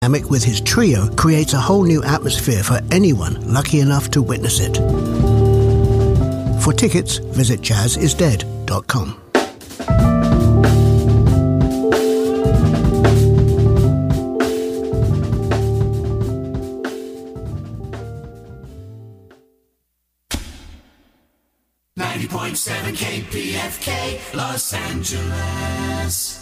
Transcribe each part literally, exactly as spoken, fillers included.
with his trio creates a whole new atmosphere for anyone lucky enough to witness it. For tickets, visit jazz is dead dot com. ninety point seven K P F K, Los Angeles.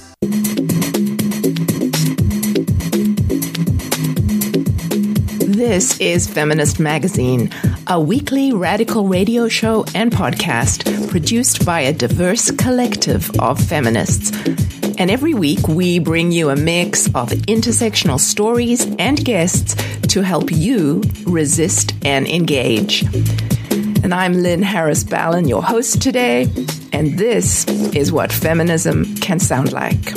This is Feminist Magazine, a weekly radical radio show and podcast produced by a diverse collective of feminists. And every week we bring you a mix of intersectional stories and guests to help you resist and engage. And I'm Lynn Harris Ballin, your host today, and this is what feminism can sound like.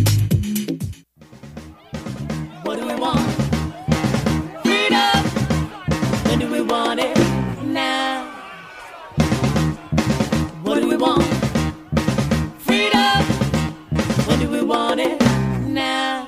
What do we want? Freedom! When do we want it? Now. What do we want? Freedom! When do we want it? Now.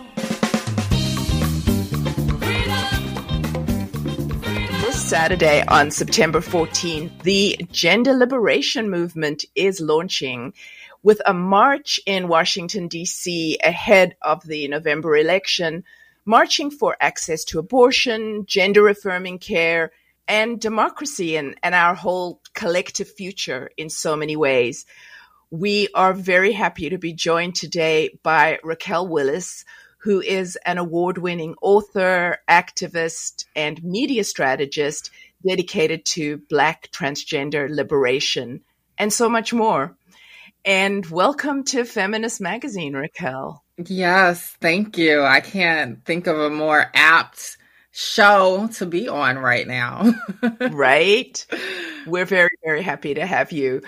Saturday on September fourteenth, the Gender Liberation Movement is launching with a march in Washington, D C ahead of the November election, marching for access to abortion, gender-affirming care, and democracy and, and our whole collective future in so many ways. We are very happy to be joined today by Raquel Willis, who is an award-winning author, activist, and media strategist dedicated to Black transgender liberation, and so much more. And welcome to Feminist Magazine, Raquel. Yes, thank you. I can't think of a more apt show to be on right now. Right? We're very, very happy to have you.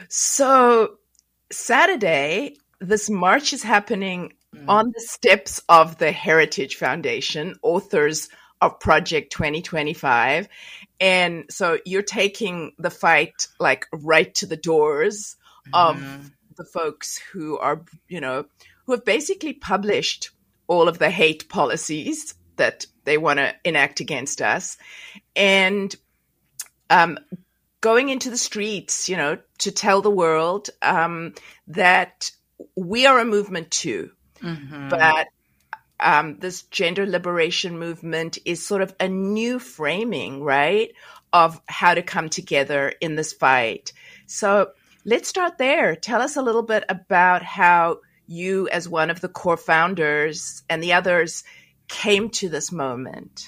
So Saturday, this march is happening on the steps of the Heritage Foundation, authors of Project twenty twenty-five. And so you're taking the fight like right to the doors of mm-hmm. the folks who are, you know, who have basically published all of the hate policies that they want to enact against us. And um, going into the streets, you know, to tell the world um, that we are a movement too. Mm-hmm. But um, this gender liberation movement is sort of a new framing, right, of how to come together in this fight. So let's start there. Tell us a little bit about how you, as one of the core founders, and the others came to this moment.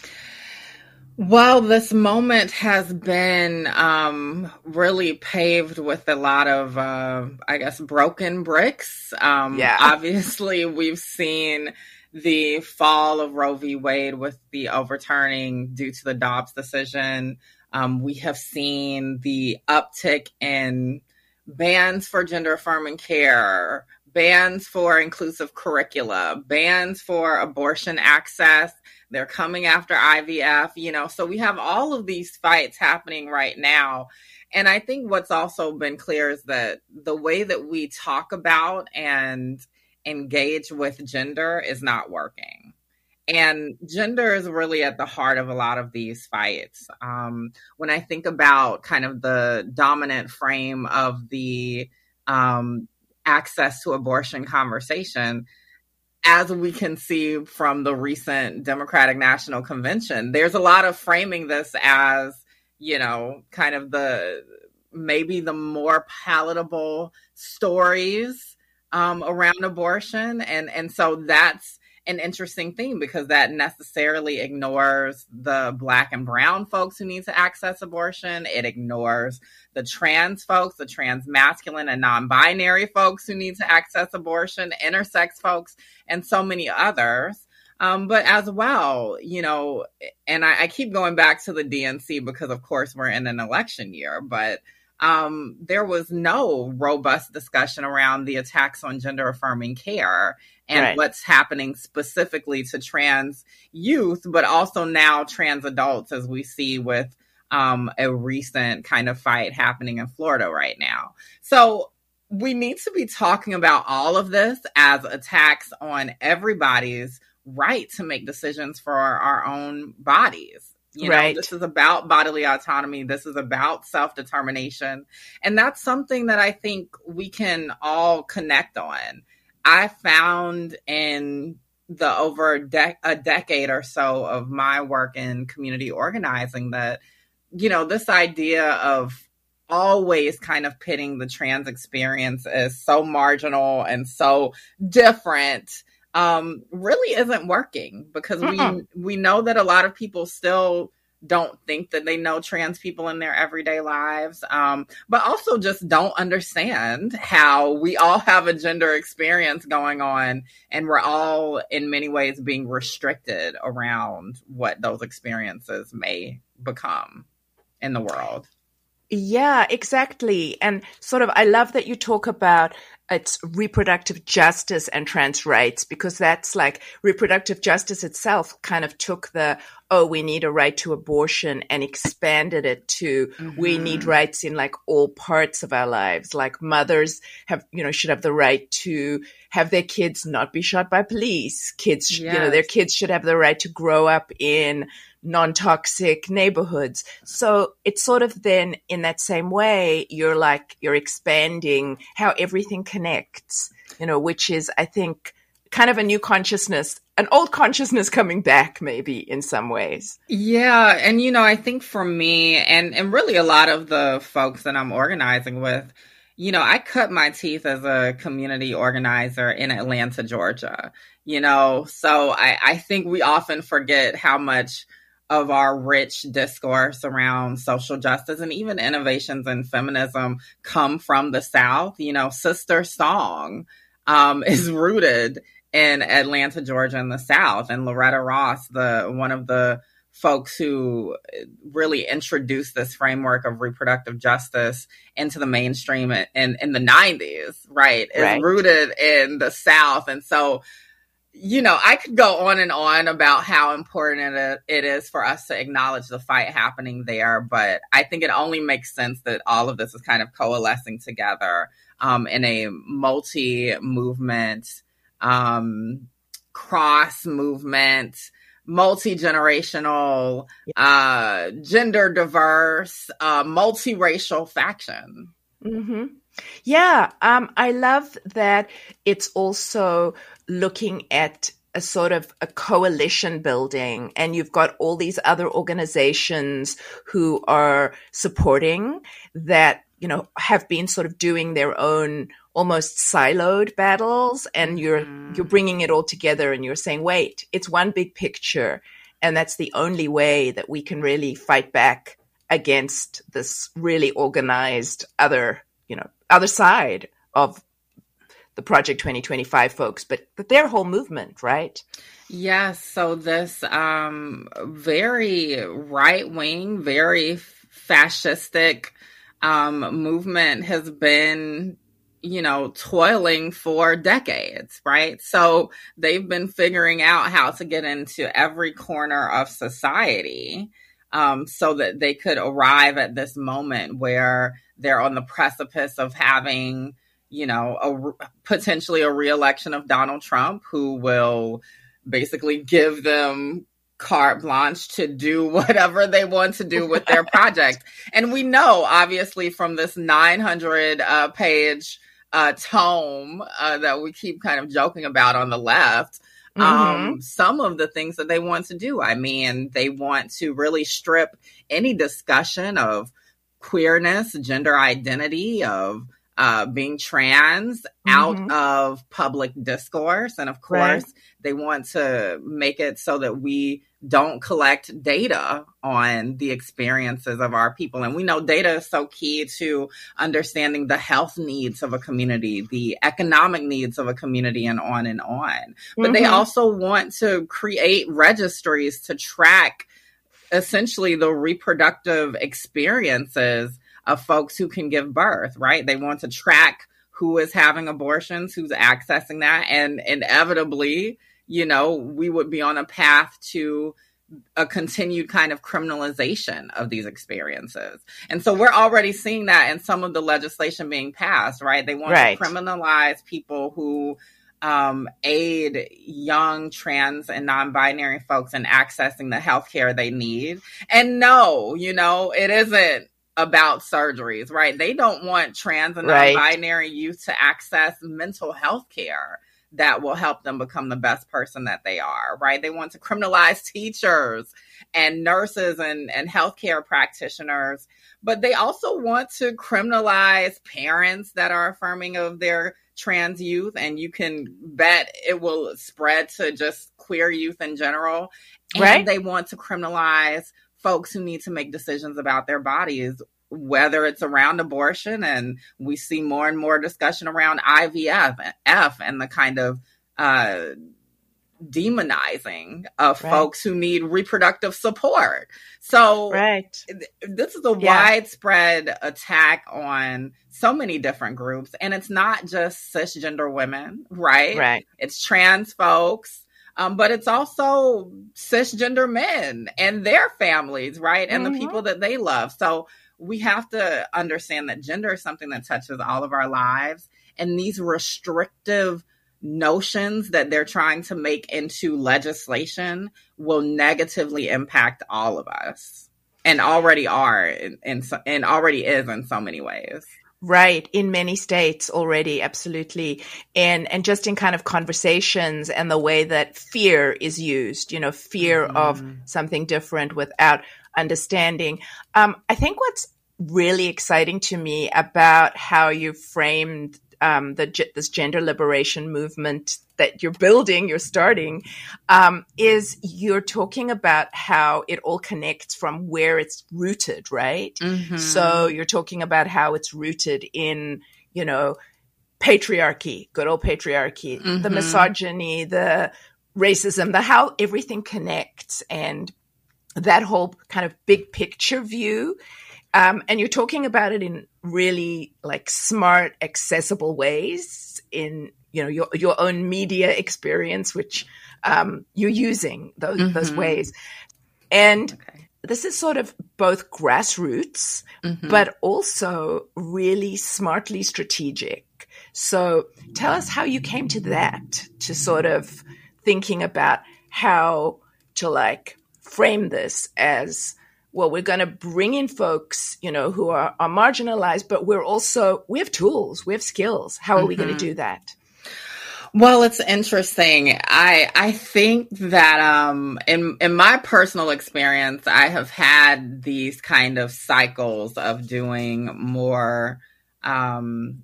Well, this moment has been um, really paved with a lot of, uh, I guess, broken bricks. Um, yeah. Obviously, we've seen the fall of Roe v. Wade with the overturning due to the Dobbs decision. Um, we have seen the uptick in bans for gender-affirming care, bans for inclusive curricula, bans for abortion access. They're coming after I V F, you know, so we have all of these fights happening right now. And I think what's also been clear is that the way that we talk about and engage with gender is not working. And gender is really at the heart of a lot of these fights. Um, when I think about kind of the dominant frame of the um, access to abortion conversation, as we can see from the recent Democratic National Convention, there's a lot of framing this as, you know, kind of the maybe the more palatable stories um, around abortion. And, and so that's an interesting thing because that necessarily ignores the Black and brown folks who need to access abortion. It ignores the trans folks, the trans masculine and non-binary folks who need to access abortion, intersex folks, and so many others. Um, but as well, you know, and I, I keep going back to the D N C because, of course, we're in an election year, but um, there was no robust discussion around the attacks on gender-affirming care and right. what's happening specifically to trans youth, but also now trans adults, as we see with um, a recent kind of fight happening in Florida right now. So we need to be talking about all of this as attacks on everybody's right to make decisions for our, our own bodies. You know, Right. this is about bodily autonomy. This is about self-determination. And that's something that I think we can all connect on. I found in the over a, de- a decade or so of my work in community organizing that, you know, this idea of always kind of pitting the trans experience as so marginal and so different um, really isn't working, because Mm-mm. we we know that a lot of people still don't think that they know trans people in their everyday lives, um, but also just don't understand how we all have a gender experience going on, and we're all in many ways being restricted around what those experiences may become in the world. Yeah, exactly. And sort of, I love that you talk about it's reproductive justice and trans rights, because that's like reproductive justice itself kind of took the, oh, we need a right to abortion and expanded it to mm-hmm. we need rights in like all parts of our lives. Like mothers have, you know, should have the right to have their kids not be shot by police. Kids, yes. you know, their kids should have the right to grow up in non-toxic neighborhoods. So it's sort of then in that same way, you're like, you're expanding how everything connects, you know, which is, I think, kind of a new consciousness, an old consciousness coming back maybe in some ways. Yeah. And, you know, I think for me and, and really a lot of the folks that I'm organizing with, you know, I cut my teeth as a community organizer in Atlanta, Georgia, you know, so I, I think we often forget how much of our rich discourse around social justice and even innovations in feminism come from the South. You know, Sister Song um, is rooted in Atlanta, Georgia, in the South. And Loretta Ross, the one of the folks who really introduced this framework of reproductive justice into the mainstream in, in the nineties, right, is right. rooted in the South. And so, you know, I could go on and on about how important it, it is for us to acknowledge the fight happening there. But I think it only makes sense that all of this is kind of coalescing together um, in a multi-movement, um, cross-movement, multi-generational, uh, gender diverse, uh, multiracial faction. Mm-hmm. Yeah, um, I love that it's also looking at a sort of a coalition building, and you've got all these other organizations who are supporting that, you know, have been sort of doing their own almost siloed battles, and you're mm. you're bringing it all together and you're saying, wait, it's one big picture, and that's the only way that we can really fight back against this really organized other, you know, other side of the Project twenty twenty-five folks, but, but their whole movement, right? Yes. So this um, very right-wing, very fascistic um, movement has been, you know, toiling for decades, right? So they've been figuring out how to get into every corner of society um, so that they could arrive at this moment where they're on the precipice of having, you know, a, potentially a re-election of Donald Trump, who will basically give them carte blanche to do whatever they want to do with their project. And we know, obviously, from this nine hundred uh, page uh, tome uh, that we keep kind of joking about on the left, mm-hmm. um, some of the things that they want to do. I mean, they want to really strip any discussion of queerness, gender identity, of uh, being trans mm-hmm. out of public discourse. And of course, right. they want to make it so that we don't collect data on the experiences of our people. And we know data is so key to understanding the health needs of a community, the economic needs of a community, and on and on. But mm-hmm. they also want to create registries to track essentially the reproductive experiences of folks who can give birth, right? They want to track who is having abortions, who's accessing that. And inevitably, you know, we would be on a path to a continued kind of criminalization of these experiences. And so we're already seeing that in some of the legislation being passed, right? They want right. to criminalize people who um, aid young trans and non-binary folks in accessing the healthcare they need. And no, you know, it isn't about surgeries, right? They don't want trans and Right. non-binary youth to access mental health care that will help them become the best person that they are, right? They want to criminalize teachers and nurses and, and healthcare practitioners, but they also want to criminalize parents that are affirming of their trans youth. And you can bet it will spread to just queer youth in general. And Right. they want to criminalize folks who need to make decisions about their bodies, whether it's around abortion, and we see more and more discussion around I V F F and the kind of uh, demonizing of Right. folks who need reproductive support. So Right. th- this is a Yeah. widespread attack on so many different groups. And it's not just cisgender women, right? Right. It's trans folks. Um, but it's also cisgender men and their families, right? And Mhm. the people that they love. So we have to understand that gender is something that touches all of our lives. And these restrictive notions that they're trying to make into legislation will negatively impact all of us, and already are in, in so, and already is in so many ways. Right. In many states already. Absolutely. And, and just in kind of conversations and the way that fear is used, you know, fear Mhm. of something different without understanding. Um, I think what's really exciting to me about how you framed um, the ge- this gender liberation movement that you're building, you're starting, um, is you're talking about how it all connects from where it's rooted, right? Mhm. So you're talking about how it's rooted in, you know, patriarchy, good old patriarchy, the Mhm. misogyny, the racism, the how everything connects, and that whole kind of big picture view. Um, and you're talking about it in really like smart, accessible ways in, you know, your, your own media experience, which um, you're using those, Mhm. those ways. And Okay. this is sort of both grassroots, Mhm. but also really smartly strategic. So tell us how you came to that, to sort of thinking about how to like frame this as, well, we're going to bring in folks, you know, who are, are marginalized, but we're also, we have tools, we have skills. How are we going to do that? Well, it's interesting. I I think that um in in my personal experience, I have had these kind of cycles of doing more um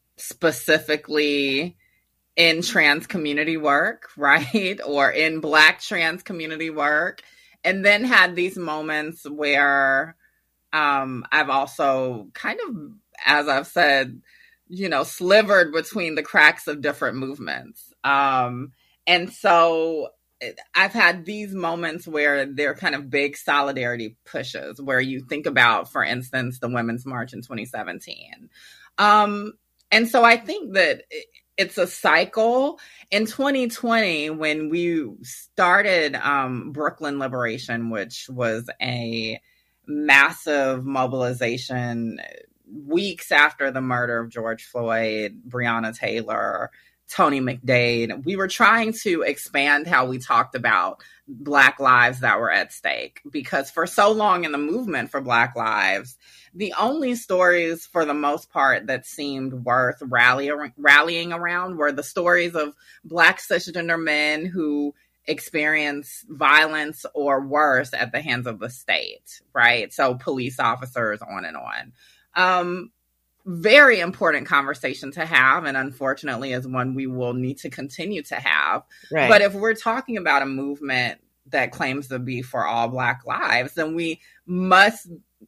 specifically in trans community work, right? Or in Black trans community work. And then had these moments where um I've also kind of, as I've said, you know, slivered between the cracks of different movements. Um, and so I've had these moments where they're kind of big solidarity pushes, where you think about, for instance, the Women's March in twenty seventeen. Um, and so I think that it's a cycle. In twenty twenty, when we started um, Brooklyn Liberation, which was a massive mobilization weeks after the murder of George Floyd, Breonna Taylor, Tony McDade, we were trying to expand how we talked about Black lives that were at stake. Because for so long in the movement for Black lives, the only stories, for the most part, that seemed worth rally, rallying around were the stories of Black cisgender men who experience violence or worse at the hands of the state, right? So police officers, on and on. Um, very important conversation to have, and unfortunately is one we will need to continue to have. Right. But if we're talking about a movement that claims to be for all Black lives, then we must,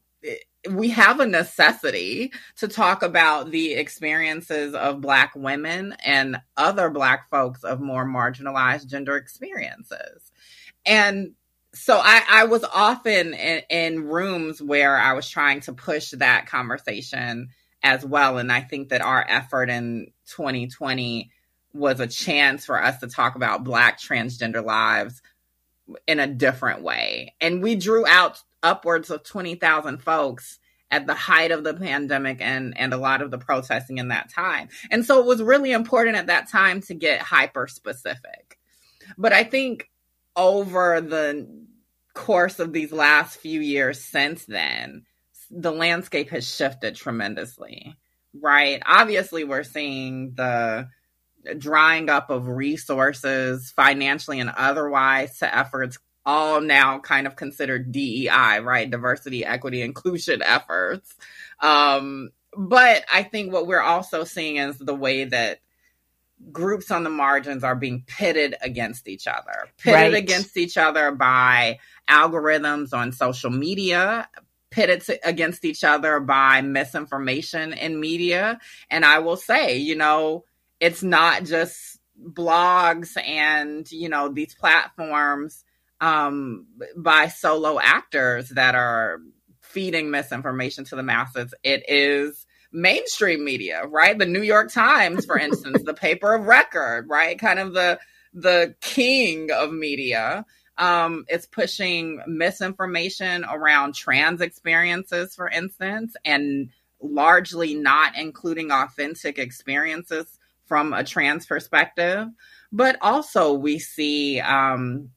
we have a necessity to talk about the experiences of Black women and other Black folks of more marginalized gender experiences. And so I, I was often in, in rooms where I was trying to push that conversation as well. And I think that our effort in twenty twenty was a chance for us to talk about Black transgender lives in a different way. And we drew out upwards of twenty thousand folks at the height of the pandemic and, and a lot of the protesting in that time. And so it was really important at that time to get hyper specific. But I think over the course of these last few years since then, the landscape has shifted tremendously, right? Obviously, we're seeing the drying up of resources financially and otherwise to efforts all now kind of considered D E I, right? Diversity, equity, inclusion efforts. Um, but I think what we're also seeing is the way that groups on the margins are being pitted against each other, pitted Right. against each other by algorithms on social media, pitted to, against each other by misinformation in media. And I will say, you know, it's not just blogs and, you know, these platforms um, by solo actors that are feeding misinformation to the masses. It is mainstream media, right? The New York Times, for instance, the paper of record, right? Kind of the the king of media. Um, it's pushing misinformation around trans experiences, for instance, and largely not including authentic experiences from a trans perspective. But also we see um,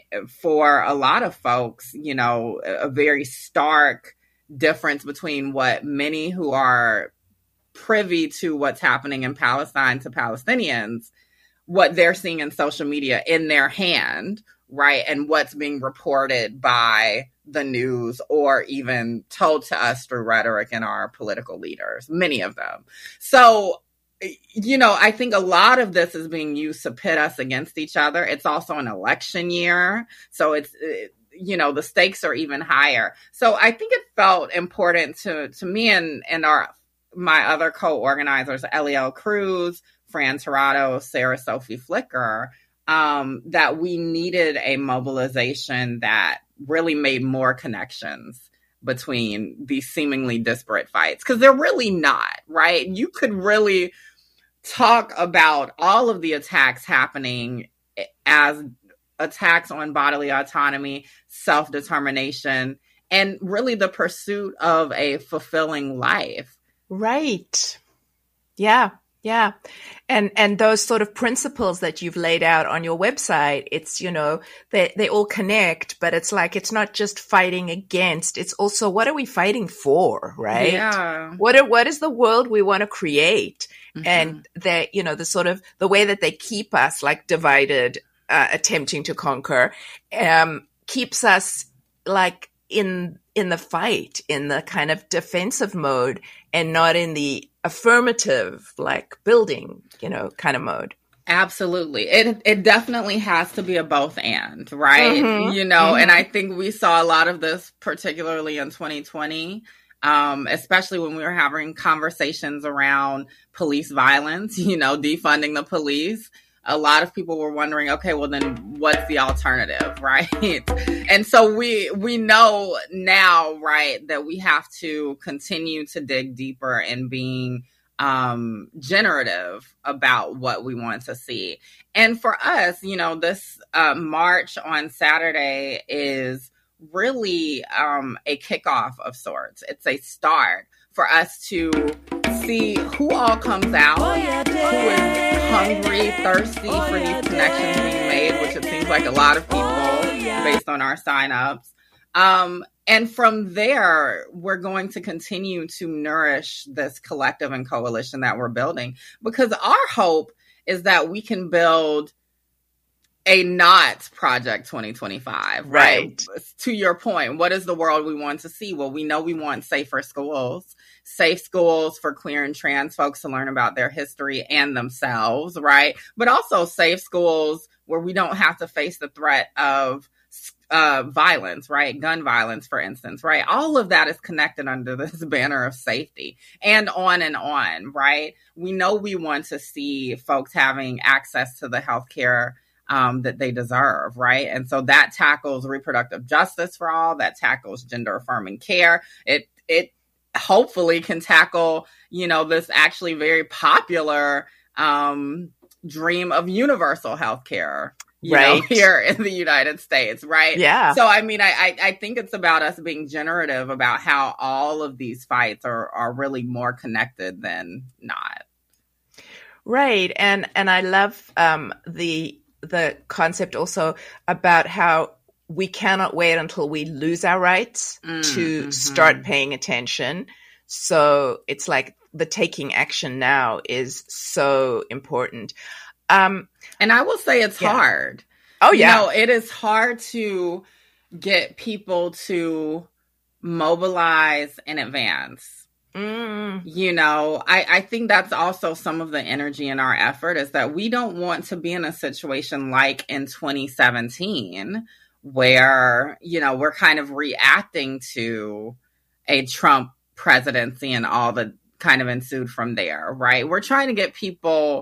for a lot of folks, you know, a very stark difference between what many who are privy to what's happening in Palestine to Palestinians, what they're seeing in social media in their hand, right? And what's being reported by the news or even told to us through rhetoric in our political leaders, many of them. So, you know, I think a lot of this is being used to pit us against each other. It's also an election year. So it's, you know, the stakes are even higher. So I think it felt important to, to me and, and our, my other co-organizers, Eliel Cruz, Fran Tirado, Sarah Sophie Flicker, um, that we needed a mobilization that really made more connections between these seemingly disparate fights. Because they're really not, right? You could really talk about all of the attacks happening as attacks on bodily autonomy, self-determination, and really the pursuit of a fulfilling life. Right. Yeah. Yeah. And, and those sort of principles that you've laid out on your website, it's, you know, they, they all connect, but it's like, it's not just fighting against, it's also, what are we fighting for? Right. Yeah. What are, what is the world we want to create? Mm-hmm. And that, you know, the sort of, the way that they keep us like divided, uh, attempting to conquer, um, keeps us like in, in the fight, in the kind of defensive mode and not in the affirmative, like building, you know, kind of mode. Absolutely. It it definitely has to be a both and, right? Mm-hmm. You know, Mm-hmm. and I think we saw a lot of this, particularly in twenty twenty, um, especially when we were having conversations around police violence, you know, defunding the police. A lot of people were wondering, okay, well then what's the alternative, right? And so we we know now, right, that we have to continue to dig deeper in being um, generative about what we want to see. And for us, you know, this uh, march on Saturday is really um, a kickoff of sorts. It's a start for us to see who all comes out, who is hungry, thirsty for these connections being made, which it seems like a lot of people based on our signups. Um, and from there, we're going to continue to nourish this collective and coalition that we're building, because our hope is that we can build a not Project twenty twenty-five, right? right? To your point, what is the world we want to see? Well, we know we want safer schools, safe schools for queer and trans folks to learn about their history and themselves, right? But also safe schools where we don't have to face the threat of uh, violence, right? Gun violence, for instance, right? All of that is connected under this banner of safety, and on and on, right? We know we want to see folks having access to the healthcare Um, that they deserve, right? And so that tackles reproductive justice for all, that tackles gender affirming care. It it hopefully can tackle, you know, this actually very popular um, dream of universal health care you right. know, here in the United States, right? Yeah. So, I mean, I, I, I think it's about us being generative about how all of these fights are, are really more connected than not. Right. And, and I love um, the, the concept also about how we cannot wait until we lose our rights mm, to mm-hmm. start paying attention. So it's like the taking action now is so important. Um, and I will say it's yeah. hard. Oh, yeah. You know, it is hard to get people to mobilize in advance. Mm. You know, I, I think that's also some of the energy in our effort is that we don't want to be in a situation like in twenty seventeen where, you know, we're kind of reacting to a Trump presidency and all that kind of ensued from there, right? We're trying to get people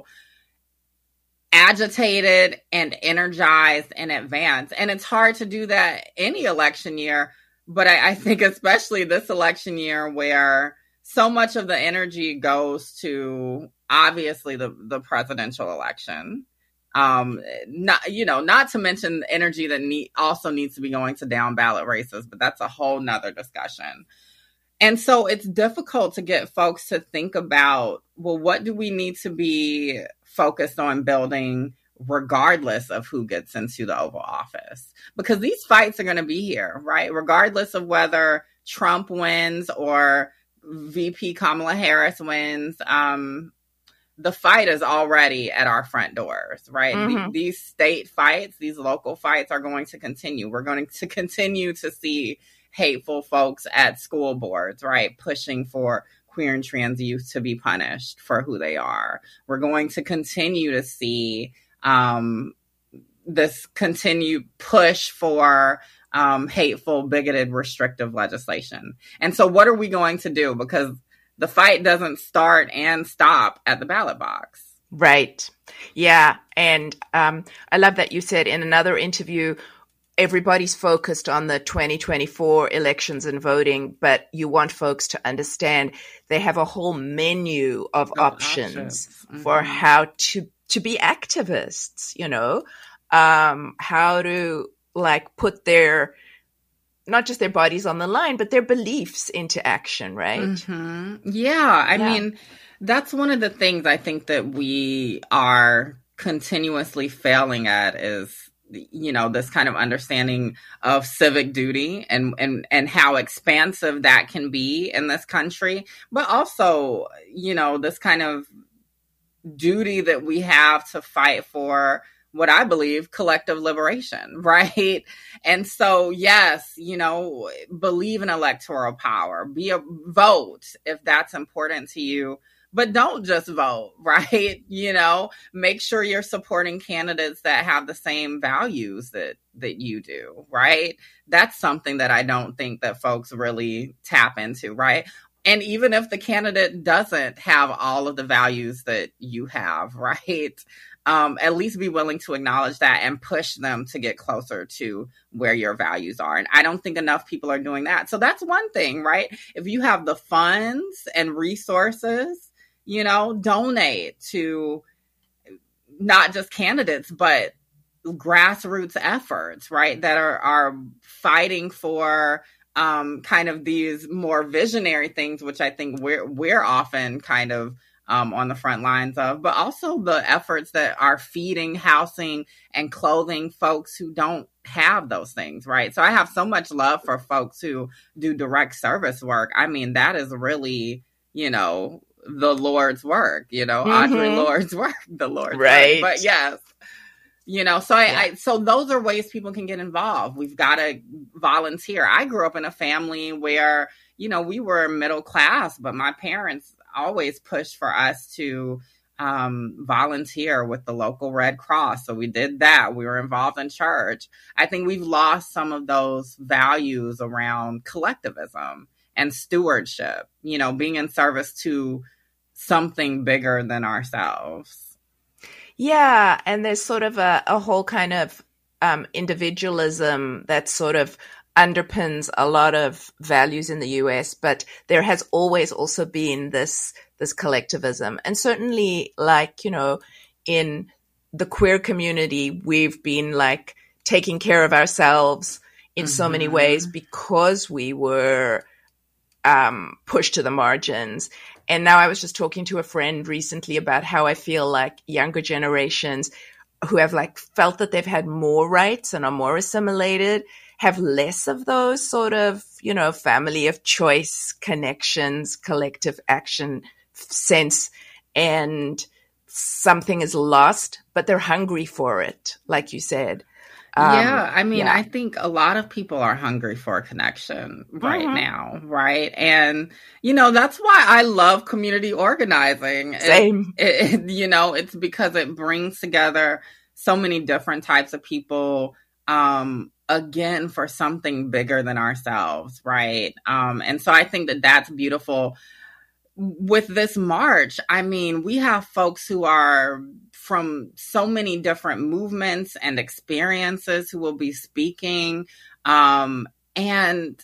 agitated and energized in advance. And it's hard to do that any election year. But I, I think especially this election year where so much of the energy goes to obviously the, the presidential election. Um, not, you know, not to mention the energy that need, also needs to be going to down ballot races, but that's a whole nother discussion. And so it's difficult to get folks to think about, well, what do we need to be focused on building regardless of who gets into the Oval Office? Because these fights are going to be here, right? Regardless of whether Trump wins or V P Kamala Harris wins, um, the fight is already at our front doors, right? Mm-hmm. The, these state fights, these local fights are going to continue. We're going to continue to see hateful folks at school boards, right? Pushing for queer and trans youth to be punished for who they are. We're going to continue to see um, this continued push for um, hateful, bigoted, restrictive legislation. And so what are we going to do? Because the fight doesn't start and stop at the ballot box. Right. Yeah. And um, I love that you said in another interview, everybody's focused on the twenty twenty-four elections and voting, but you want folks to understand they have a whole menu of oh, options, options. Mm-hmm. for how to, to be activists, you know, um, how to like put their, not just their bodies on the line, but their beliefs into action, right? Mm-hmm. Yeah. I yeah. mean, that's one of the things I think that we are continuously failing at is, you know, this kind of understanding of civic duty and, and, and how expansive that can be in this country, but also, you know, this kind of duty that we have to fight for what I believe collective liberation, right? And so, yes, you know, believe in electoral power, be a vote if that's important to you. But don't just vote, right? You know, make sure you're supporting candidates that have the same values that that you do, right? That's something that I don't think that folks really tap into, right? And even if the candidate doesn't have all of the values that you have, right? Um, at least be willing to acknowledge that and push them to get closer to where your values are. And I don't think enough people are doing that. So that's one thing, right? If you have the funds and resources, you know, donate to not just candidates, but grassroots efforts, right? That are, are fighting for um, kind of these more visionary things, which I think we're, we're often kind of um, on the front lines of, but also the efforts that are feeding, housing, and clothing folks who don't have those things, right? So I have so much love for folks who do direct service work. I mean, that is really, you know, the Lord's work, you know, mm-hmm. Audre Lorde's work, the Lord's right. work. But yes, you know, so I, yeah. I, so those are ways people can get involved. We've got to volunteer. I grew up in a family where, you know, we were middle class, but my parents always pushed for us to um, volunteer with the local Red Cross. So we did that. We were involved in church. I think we've lost some of those values around collectivism and stewardship, you know, being in service to something bigger than ourselves. Yeah. And there's sort of a, a whole kind of um, individualism that sort of underpins a lot of values in the U S, but there has always also been this, this collectivism. And certainly, like, you know, in the queer community, we've been like taking care of ourselves in mm-hmm. so many ways because we were um, pushed to the margins. And now I was just talking to a friend recently about how I feel like younger generations who have like felt that they've had more rights and are more assimilated have less of those sort of, you know, family of choice connections, collective action sense, and something is lost, but they're hungry for it, like you said. Um, yeah, I mean, yeah. I think a lot of people are hungry for a connection right mm-hmm. now, right? And, you know, that's why I love community organizing. Same. It, it, you know, it's because it brings together so many different types of people, um, again, for something bigger than ourselves, right? Um, and so I think that that's beautiful. With this march, I mean, we have folks who are from so many different movements and experiences who will be speaking. Um, and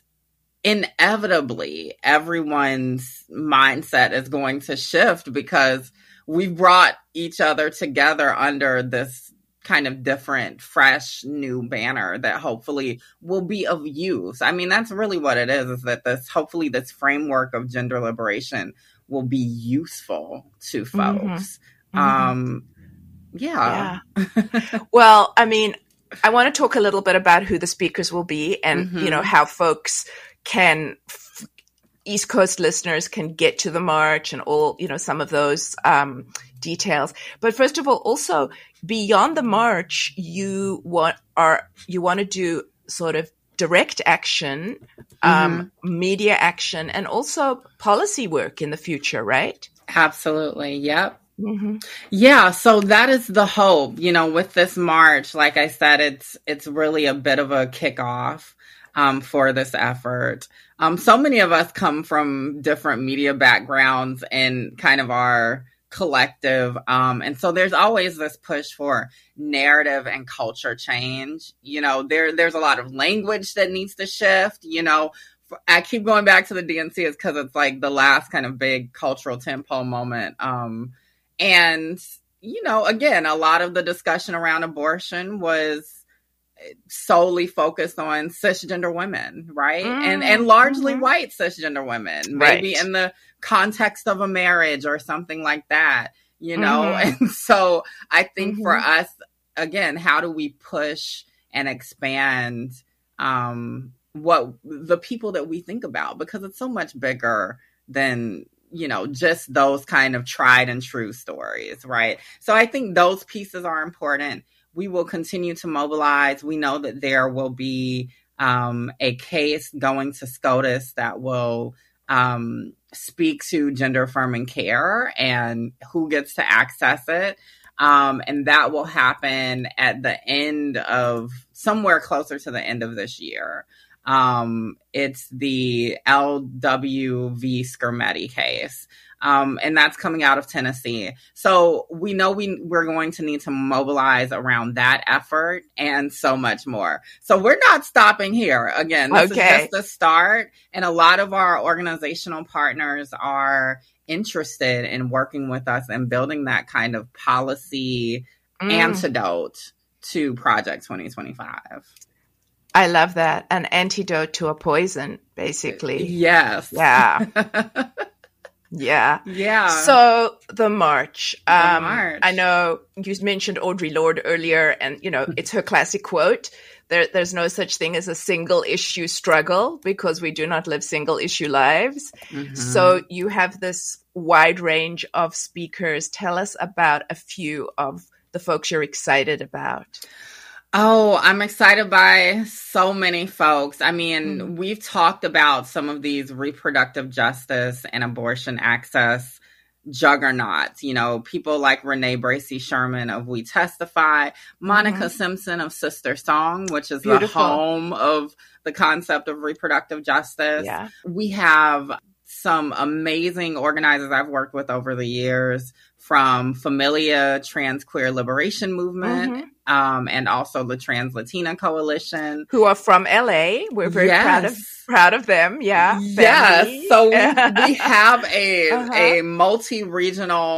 inevitably, everyone's mindset is going to shift because we've brought each other together under this kind of different, fresh, new banner that hopefully will be of use. I mean, that's really what it is, is that this, hopefully this framework of gender liberation will be useful to folks. Mm-hmm. Um, yeah. yeah. Well, I mean, I want to talk a little bit about who the speakers will be and, mm-hmm. you know, how folks can, f- East Coast listeners can get to the march and all, you know, some of those um, details. But first of all, also beyond the march, you want are you want to do sort of direct action, um, mm-hmm. media action, and also policy work in the future, right? Absolutely. Yep. Mm-hmm. Yeah. So that is the hope, you know, with this march. Like I said, it's it's really a bit of a kickoff um, for this effort. Um, so many of us come from different media backgrounds and kind of our collective. Um, and so there's always this push for narrative and culture change. You know, there there's a lot of language that needs to shift. You know, I keep going back to the D N C is because it's like the last kind of big cultural tentpole moment. Um, and, you know, again, a lot of the discussion around abortion was solely focused on cisgender women, right? Mm-hmm. And and largely mm-hmm. white cisgender women, maybe right. in the context of a marriage or something like that, you know? Mm-hmm. And so I think mm-hmm. for us, again, how do we push and expand um, what the people that we think about? Because it's so much bigger than, you know, just those kind of tried and true stories, right? So I think those pieces are important. We will continue to mobilize. We know that there will be um, a case going to SCOTUS that will um, speak to gender affirming care and who gets to access it. Um, and that will happen at the end of somewhere closer to the end of this year. Um, it's the L W V Skermeti case. Um, and that's coming out of Tennessee. So we know we, we're going to need to mobilize around that effort and so much more. So we're not stopping here. Again, this okay. is just a start. And a lot of our organizational partners are interested in working with us and building that kind of policy mm. antidote to Project twenty twenty-five. I love that. An antidote to a poison, basically. Yes. Yeah. Yeah. Yeah. So the march. The um, march. I know you mentioned Audre Lorde earlier, and, you know, it's her classic quote. There, there's no such thing as a single issue struggle because we do not live single issue lives. Mm-hmm. So you have this wide range of speakers. Tell us about a few of the folks you're excited about. Oh, I'm excited by so many folks. I mean, mm-hmm. we've talked about some of these reproductive justice and abortion access juggernauts, you know, people like Renee Bracey Sherman of We Testify, Monica mm-hmm. Simpson of Sister Song, which is Beautiful. the home of the concept of reproductive justice. Yeah. We have some amazing organizers I've worked with over the years, from Familia Trans Queer Liberation Movement, mm-hmm. um, and also the Trans Latina Coalition, who are from L A. We're very yes. proud of proud of them. Yeah, yes. So we, we have a uh-huh. a multi-regional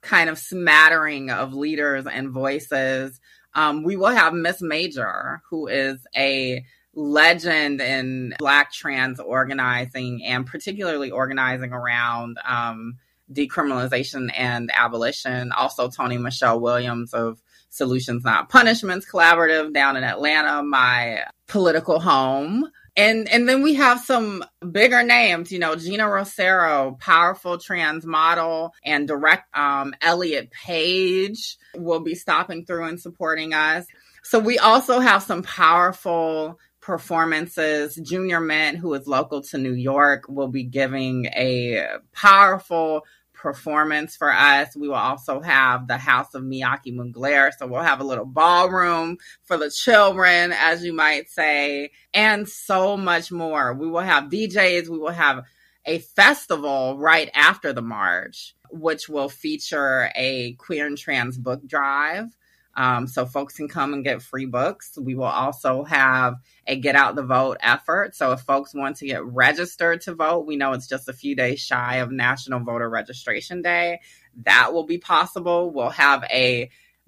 kind of smattering of leaders and voices. Um, we will have Miss Major, who is a legend in Black trans organizing, and particularly organizing around um, decriminalization and abolition. Also, Toni Michelle Williams of Solutions Not Punishments Collaborative down in Atlanta, my political home. And and then we have some bigger names, you know, Gina Rosero, powerful trans model and direct. Um, Elliot Page will be stopping through and supporting us. So we also have some powerful performances. Junior Mint, who is local to New York, will be giving a powerful performance for us. We will also have the House of Miyake Mugler. So we'll have a little ballroom for the children, as you might say, and so much more. We will have D Js. We will have a festival right after the march, which will feature a queer and trans book drive. Um, so folks can come and get free books. We will also have a Get Out the Vote effort. So if folks want to get registered to vote, we know it's just a few days shy of National Voter Registration Day. That will be possible. We'll have a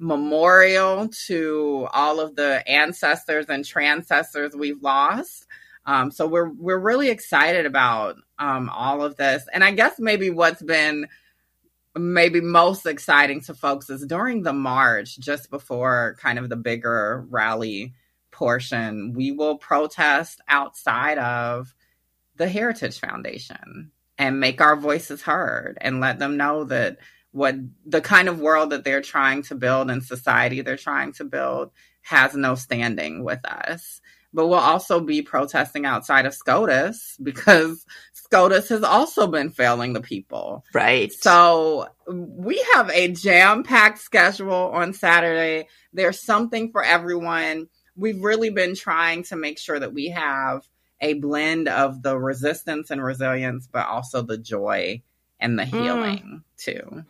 memorial to all of the ancestors and transcestors we've lost. Um, so we're we're really excited about um, all of this. And I guess maybe what's been maybe most exciting to folks is during the march, just before kind of the bigger rally portion, we will protest outside of the Heritage Foundation and make our voices heard and let them know that what the kind of world that they're trying to build and society they're trying to build has no standing with us. But we'll also be protesting outside of SCOTUS because SCOTUS has also been failing the people. Right. So we have a jam-packed schedule on Saturday. There's something for everyone. We've really been trying to make sure that we have a blend of the resistance and resilience, but also the joy and the healing mm. too.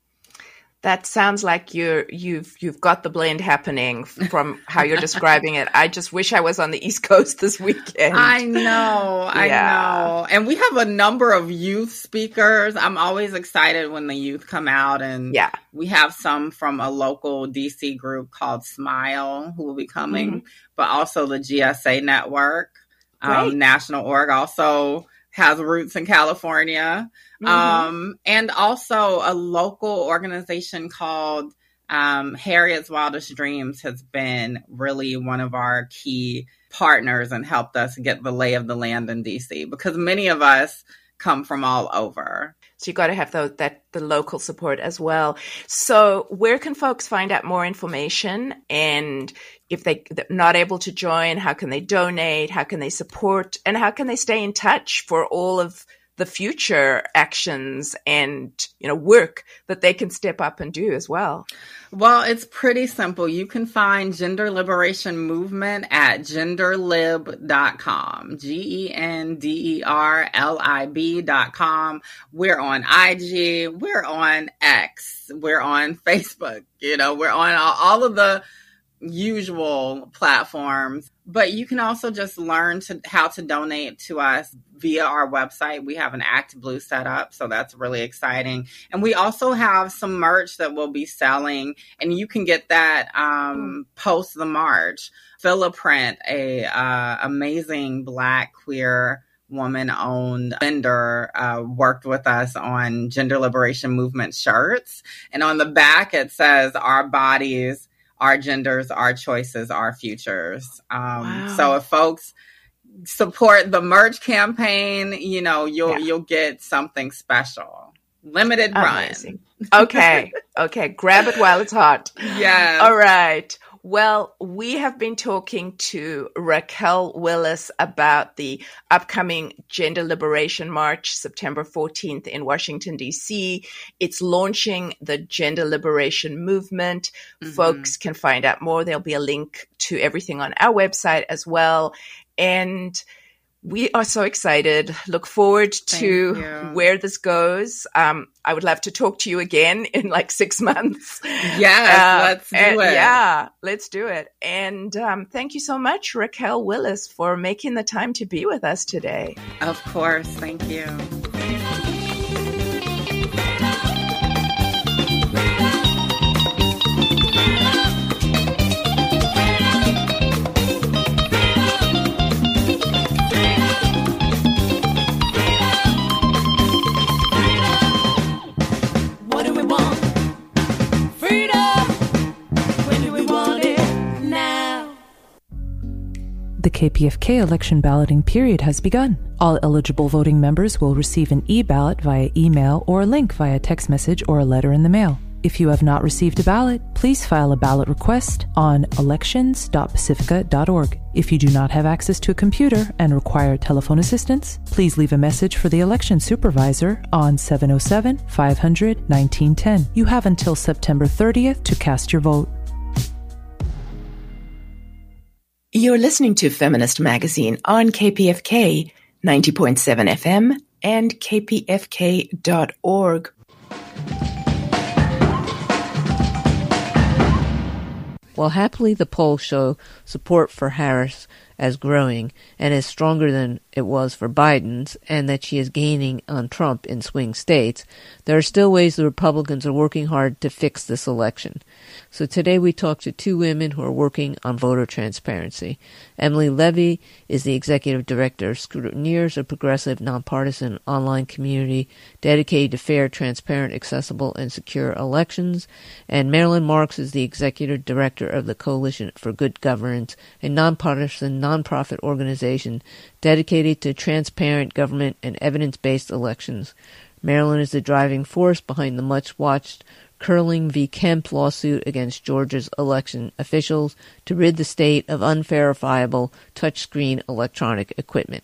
That sounds like you're, you've you've got the blend happening from how you're describing it. I just wish I was on the East Coast this weekend. I know, I yeah. know. And we have a number of youth speakers. I'm always excited when the youth come out. And yeah. we have some from a local D C group called Smile who will be coming, mm-hmm. but also the G S A Network, um, National Org also has roots in California. Mm-hmm. Um, and also a local organization called um, Harriet's Wildest Dreams has been really one of our key partners and helped us get the lay of the land in D C because many of us come from all over. So you got to have those, that the local support as well. So where can folks find out more information? And if they, they're not able to join, how can they donate? How can they support? And how can they stay in touch for all of the future actions and, you know, work that they can step up and do as well? Well, it's pretty simple. You can find Gender Liberation Movement at genderlib dot com, G E N D E R L I B dot com. We're on I G, we're on X, we're on Facebook, you know, we're on all of the usual platforms, but you can also just learn to how to donate to us via our website. We have an Act Blue set up, so that's really exciting. And we also have some merch that we'll be selling, and you can get that um, post the march. Philoprint, a uh, amazing Black queer woman-owned vendor, uh, worked with us on Gender Liberation Movement shirts, and on the back it says, "Our bodies, our genders, our choices, our futures." Um, wow. So if folks support the merch campaign, you know, you'll yeah. you'll get something special. Limited Amazing. Run. Okay. Okay. Grab it while it's hot. Yeah. All right. Well, we have been talking to Raquel Willis about the upcoming Gender Liberation March, September fourteenth in Washington, D C. It's launching the Gender Liberation Movement. Mm-hmm. Folks can find out more. There'll be a link to everything on our website as well. And we are so excited. Look forward to where this goes. Um, I would love to talk to you again in like six months. Yes, uh, let's do and, it. Yeah, let's do it. And um, thank you so much, Raquel Willis, for making the time to be with us today. Of course. Thank you. K P F K election balloting period has begun. All eligible voting members will receive an e-ballot via email or a link via text message or a letter in the mail. If you have not received a ballot, please file a ballot request on elections dot pacifica dot org. If you do not have access to a computer and require telephone assistance, please leave a message for the election supervisor on seven oh seven, five hundred, nineteen ten. You have until September thirtieth to cast your vote. You're listening to Feminist Magazine on K P F K ninety point seven F M and K P F K dot org. Well, happily, the polls show support for Harris as growing and is stronger than it was for Biden's, and that she is gaining on Trump in swing states. There are still ways the Republicans are working hard to fix this election. So today we talked to two women who are working on voter transparency. Emily Levy is the executive director of Scrutineers, a progressive, nonpartisan online community dedicated to fair, transparent, accessible, and secure elections. And Marilyn Marks is the executive director of the Coalition for Good Governance, a nonpartisan, nonprofit organization dedicated to transparent government and evidence-based elections. Marilyn is the driving force behind the much-watched Curling v. Kemp lawsuit against Georgia's election officials to rid the state of unverifiable touchscreen electronic equipment.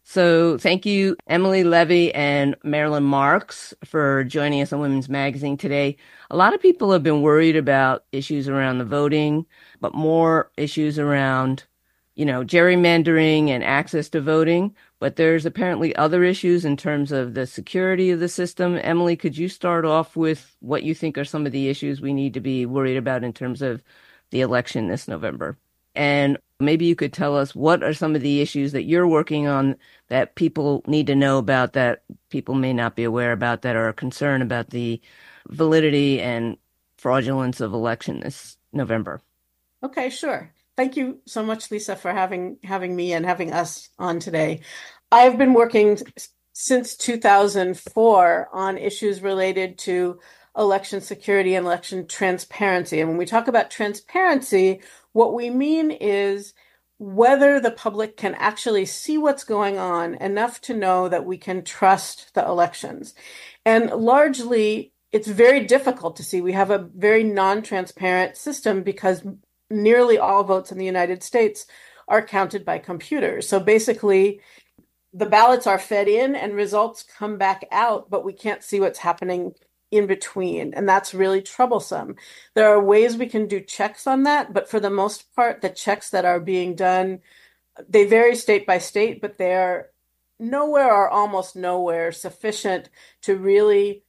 So thank you, Emily Levy and Marilyn Marks, for joining us on Women's Magazine today. A lot of people have been worried about issues around the voting, but more issues around, you know, gerrymandering and access to voting. But there's apparently other issues in terms of the security of the system. Emily, could you start off with what you think are some of the issues we need to be worried about in terms of the election this November? And maybe you could tell us what are some of the issues that you're working on that people need to know about, that people may not be aware about, that are concerned about the validity and fraudulence of election this November. Okay, sure. Thank you so much, Lisa, for having having me and having us on today. I've been working since two thousand four on issues related to election security and election transparency. And when we talk about transparency, what we mean is whether the public can actually see what's going on enough to know that we can trust the elections. And largely, it's very difficult to see. We have a very non-transparent system because nearly all votes in the United States are counted by computers. So basically, the ballots are fed in and results come back out, but we can't see what's happening in between. And that's really troublesome. There are ways we can do checks on that, but for the most part, the checks that are being done, they vary state by state, but they're nowhere or almost nowhere sufficient to really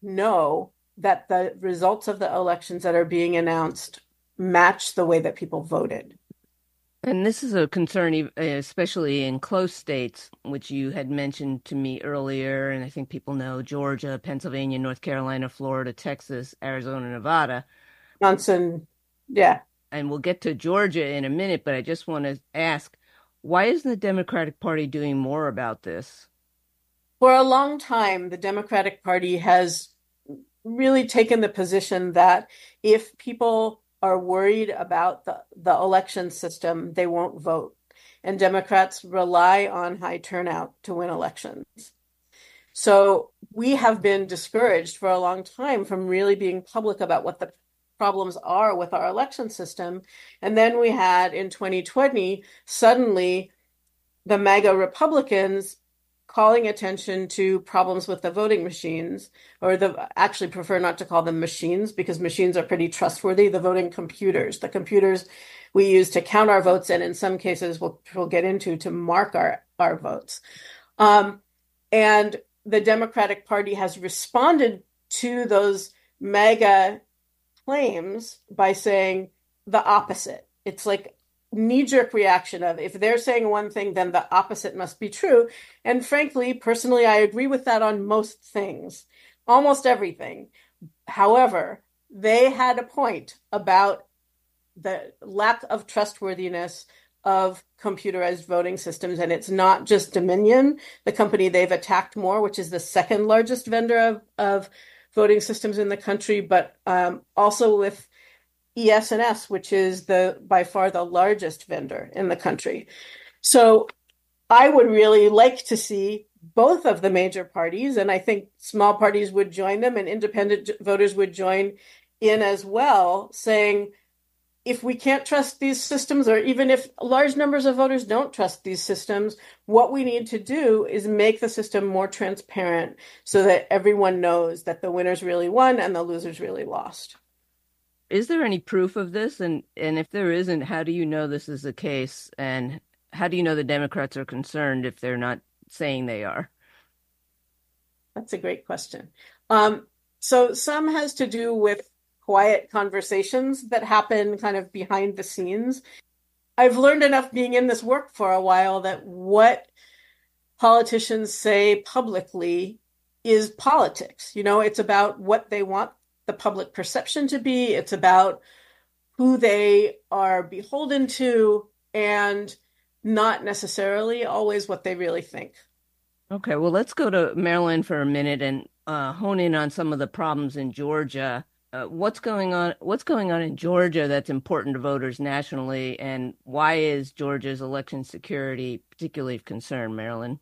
know that the results of the elections that are being announced match the way that people voted. And this is a concern, especially in close states, which you had mentioned to me earlier. And I think people know Georgia, Pennsylvania, North Carolina, Florida, Texas, Arizona, Nevada. Wisconsin, yeah. And we'll get to Georgia in a minute, but I just want to ask, why isn't the Democratic Party doing more about this? For a long time, the Democratic Party has really taken the position that if people are worried about the, the election system, they won't vote. And Democrats rely on high turnout to win elections. So we have been discouraged for a long time from really being public about what the problems are with our election system. And then we had in twenty twenty, suddenly the MAGA Republicans calling attention to problems with the voting machines, or the actually prefer not to call them machines because machines are pretty trustworthy, the voting computers, the computers we use to count our votes and in some cases we'll, we'll get into to mark our, our votes. Um, and the Democratic Party has responded to those MAGA claims by saying the opposite. It's like knee-jerk reaction of if they're saying one thing, then the opposite must be true. And frankly, personally, I agree with that on most things, almost everything. However, they had a point about the lack of trustworthiness of computerized voting systems. And it's not just Dominion, the company they've attacked more, which is the second largest vendor of, of voting systems in the country, but um, also with E S N S, which is the by far the largest vendor in the country. So I would really like to see both of the major parties, and I think small parties would join them and independent voters would join in as well, saying, if we can't trust these systems, or even if large numbers of voters don't trust these systems, what we need to do is make the system more transparent so that everyone knows that the winners really won and the losers really lost. Is there any proof of this? And, and if there isn't, how do you know this is the case? And how do you know the Democrats are concerned if they're not saying they are? That's a great question. Um, so some has to do with quiet conversations that happen kind of behind the scenes. I've learned enough being in this work for a while that what politicians say publicly is politics. You know, it's about what they want the public perception to be. It's about who they are beholden to, and not necessarily always what they really think. Okay, well, let's go to Marilyn for a minute and uh, hone in on some of the problems in Georgia. Uh, what's going on? What's going on in Georgia that's important to voters nationally, and why is Georgia's election security particularly of concern, Marilyn?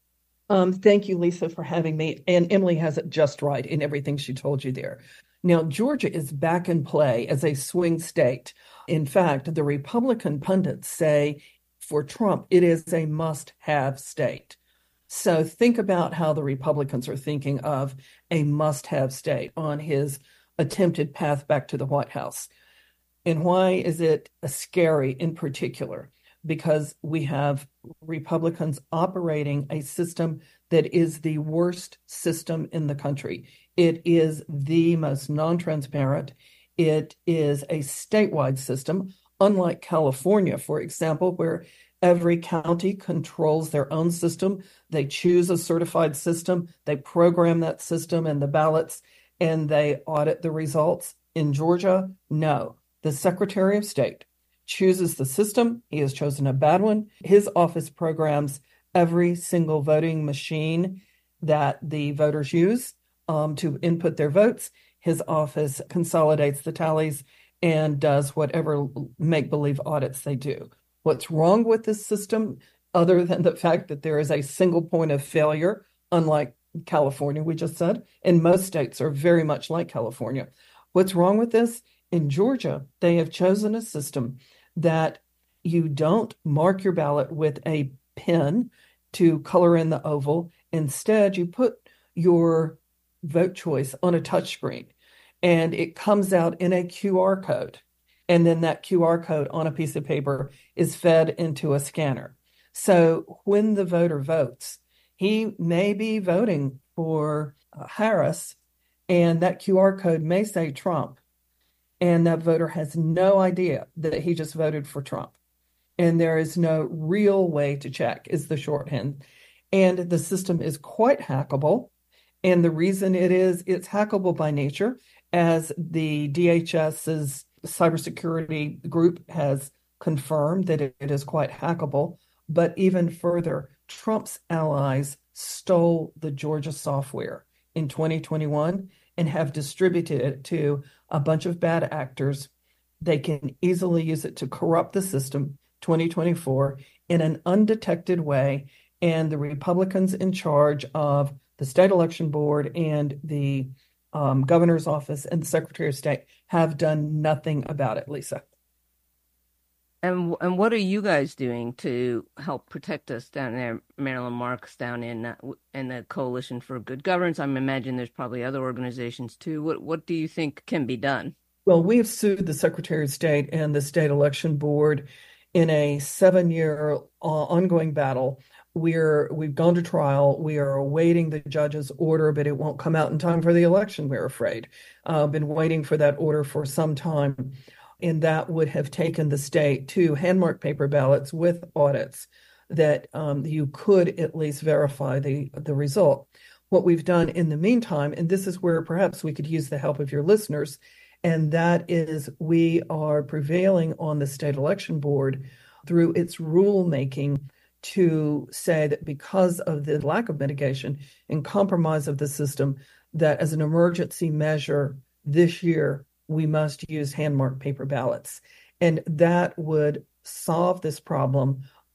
Um, thank you, Lisa, for having me. And Emily has it just right in everything she told you there. Now, Georgia is back in play as a swing state. In fact, the Republican pundits say for Trump, it is a must-have state. So think about how the Republicans are thinking of a must-have state on his attempted path back to the White House. And why is it scary in particular? Because we have Republicans operating a system that is the worst system in the country. It is the most non-transparent. It is a statewide system, unlike California, for example, where every county controls their own system. They choose a certified system, they program that system and the ballots, and they audit the results. In Georgia, no. The Secretary of State chooses the system. He has chosen a bad one. His office programs every single voting machine that the voters use um, to input their votes. His office consolidates the tallies and does whatever make-believe audits they do. What's wrong with this system, other than the fact that there is a single point of failure, unlike California, we just said, and most states are very much like California. What's wrong with this? In Georgia, they have chosen a system that you don't mark your ballot with a pen to color in the oval. Instead, you put your vote choice on a touchscreen, and it comes out in a Q R code. And then that Q R code on a piece of paper is fed into a scanner. So when the voter votes, he may be voting for uh, Harris, and that Q R code may say Trump, and that voter has no idea that he just voted for Trump. And there is no real way to check, is the shorthand. And the system is quite hackable. And the reason it is, it's hackable by nature, as the DHS's cybersecurity group has confirmed that it, it is quite hackable. But even further, Trump's allies stole the Georgia software in twenty twenty-one and have distributed it to a bunch of bad actors. They can easily use it to corrupt the system twenty twenty-four in an undetected way. And the Republicans in charge of the state election board and the um, governor's office and the Secretary of State have done nothing about it, Lisa. And and what are you guys doing to help protect us down there, Marilyn Marks, down in uh, in the Coalition for Good Governance? I imagine there's probably other organizations too. What what do you think can be done? Well, we have sued the Secretary of State and the State Election Board in a seven-year uh, ongoing battle. We're we've gone to trial. We are awaiting the judge's order, but it won't come out in time for the election, we're afraid. Uh, been waiting for that order for some time. And that would have taken the state to hand-marked paper ballots with audits that um, you could at least verify the, the result. What we've done in the meantime, and this is where perhaps we could use the help of your listeners, and that is we are prevailing on the state election board through its rulemaking to say that because of the lack of mitigation and compromise of the system, that as an emergency measure this year, we must use hand-marked paper ballots. And that would solve this problem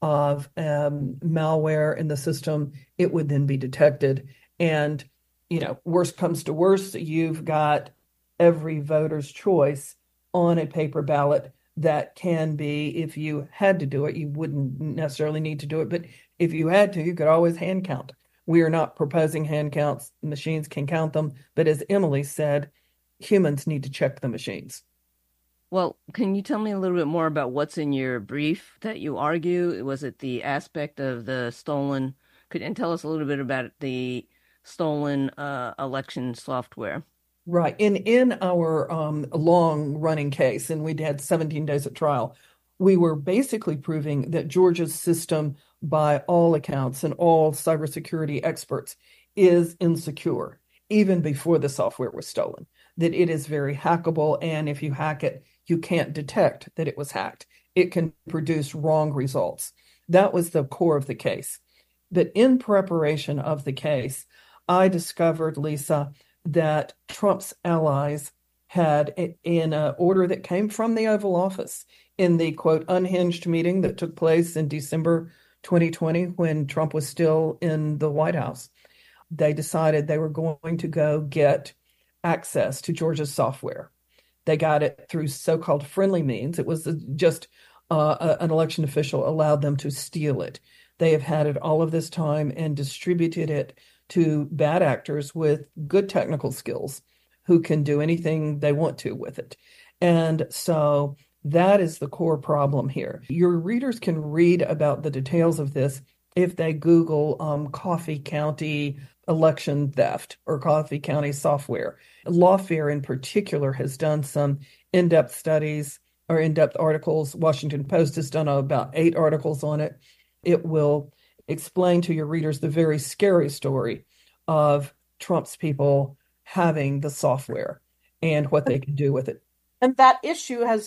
of um, malware in the system, it would then be detected. And, you know, worst comes to worst, you've got every voter's choice on a paper ballot that can be, if you had to do it, you wouldn't necessarily need to do it, but if you had to, you could always hand count. We are not proposing hand counts. Machines can count them. But as Emily said, humans need to check the machines. Well, can you tell me a little bit more about what's in your brief that you argue? Was it the aspect of the stolen? Could and tell us a little bit about the stolen uh, election software? Right. In in our um, long running case, and we had seventeen days at trial, we were basically proving that Georgia's system, by all accounts and all cybersecurity experts, is insecure, even before the software was stolen, that it is very hackable. And if you hack it, you can't detect that it was hacked. It can produce wrong results. That was the core of the case. But in preparation of the case, I discovered, Lisa, that Trump's allies had, in an order that came from the Oval Office, in the, quote, unhinged meeting that took place in December twenty twenty, when Trump was still in the White House, they decided they were going to go get access to Georgia's software. They got it through so-called friendly means. It was just uh, an election official allowed them to steal it. They have had it all of this time and distributed it to bad actors with good technical skills who can do anything they want to with it. And so that is the core problem here. Your readers can read about the details of this if they Google um, Coffee County election theft or Coffee County software. Lawfare in particular has done some in-depth studies or in-depth articles. Washington Post has done about eight articles on it. It will explain to your readers the very scary story of Trump's people having the software and what they can do with it. And that issue has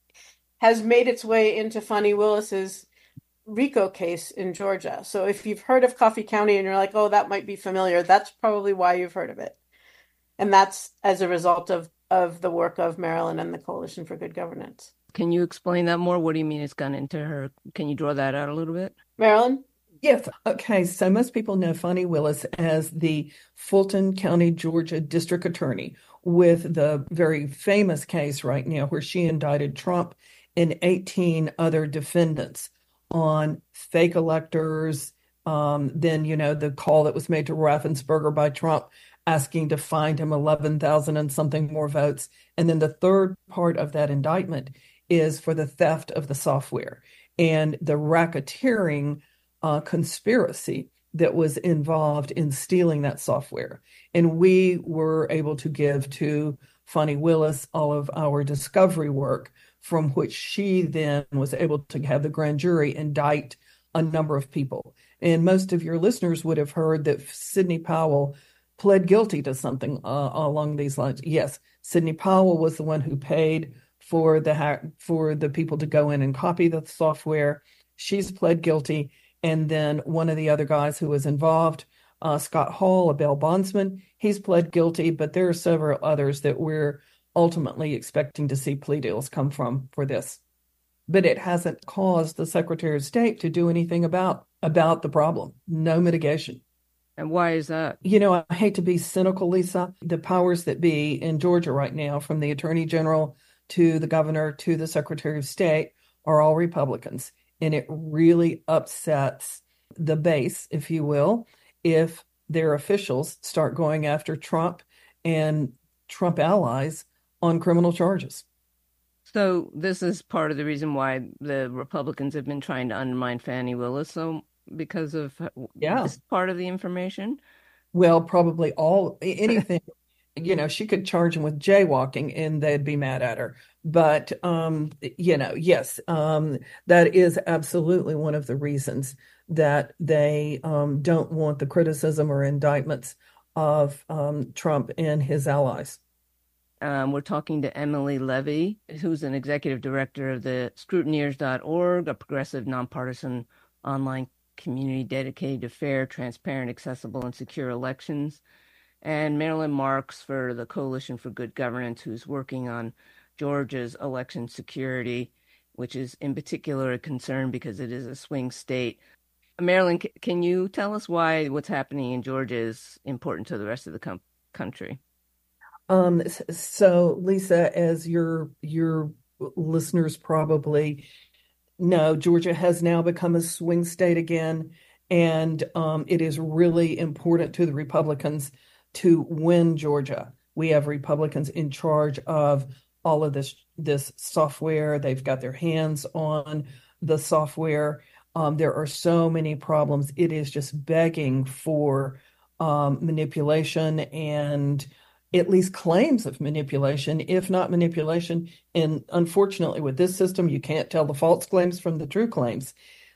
has made its way into Fani Willis's RICO case in Georgia. So if you've heard of Coffee County and you're like, oh, that might be familiar, that's probably why you've heard of it. And that's as a result of, of the work of Marilyn and the Coalition for Good Governance. Can you explain that more? What do you mean it's gone into her? Can you draw that out a little bit? Marilyn? Yes. Okay. So most people know Fani Willis as the Fulton County, Georgia district attorney, with the very famous case right now where she indicted Trump and eighteen other defendants on fake electors. Um, then, you know, the call that was made to Raffensperger by Trump asking to find him eleven thousand and something more votes. And then the third part of that indictment is for the theft of the software and the racketeering uh, conspiracy that was involved in stealing that software. And we were able to give to Fani Willis all of our discovery work, from which she then was able to have the grand jury indict a number of people. And most of your listeners would have heard that Sidney Powell pled guilty to something uh, along these lines. Yes, Sidney Powell was the one who paid for the ha- for the people to go in and copy the software. She's pled guilty. And then one of the other guys who was involved, uh, Scott Hall, a bail bondsman, he's pled guilty, but there are several others that we're ultimately expecting to see plea deals come from for this. But it hasn't caused the Secretary of State to do anything about, about the problem. No mitigation. And why is that? You know, I hate to be cynical, Lisa. The powers that be in Georgia right now, from the Attorney General to the governor to the Secretary of State, are all Republicans. And it really upsets the base, if you will, if their officials start going after Trump and Trump allies on criminal charges. So this is part of the reason why the Republicans have been trying to undermine Fani Willis. So because of yeah. this part of the information? Well, probably all anything. You know, she could charge him with jaywalking and they'd be mad at her. But, um, you know, yes, um, that is absolutely one of the reasons that they um, don't want the criticism or indictments of um, Trump and his allies. Um, we're talking to Emily Levy, who's an executive director of the Scrutineers dot org, a progressive, nonpartisan online community dedicated to fair, transparent, accessible, and secure elections. And Marilyn Marks for the Coalition for Good Governance, who's working on Georgia's election security which is in particular a concern because it is a swing state. Marilyn, can you tell us why what's happening in Georgia is important to the rest of the com- country? Um, so, Lisa, as your your listeners probably know, Georgia has now become a swing state again, and um, it is really important to the Republicans to win Georgia. We have Republicans in charge of all of this this software. They've got their hands on the software. Um, there are so many problems. It is just begging for um, manipulation and at least claims of manipulation, if not manipulation. And unfortunately, with this system, you can't tell the false claims from the true claims.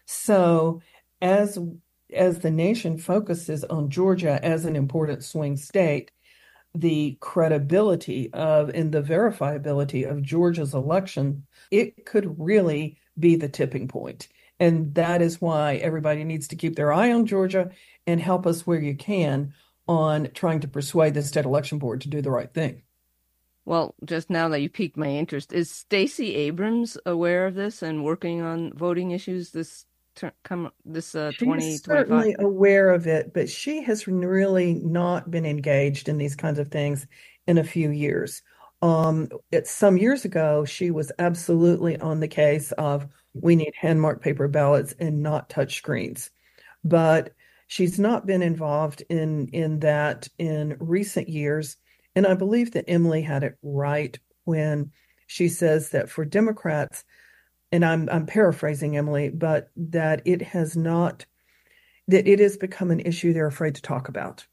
So as, as the nation focuses on Georgia as an important swing state, the credibility of and the verifiability of Georgia's election, it could really be the tipping point. And that is why everybody needs to keep their eye on Georgia and help us where you can on trying to persuade the state election board to do the right thing. Well, just now that you piqued my interest, is Stacey Abrams aware of this and working on voting issues this ter- come this uh, twenty twenty-five? She's certainly aware of it, but she has really not been engaged in these kinds of things in a few years. Um, it, some years ago, she was absolutely on the case of we need hand-marked paper ballots and not touch screens. But she's not been involved in, in that in recent years. And I believe that Emily had it right when she says that for Democrats, and I'm I'm paraphrasing Emily, but that it has not, that it has become an issue they're afraid to talk about.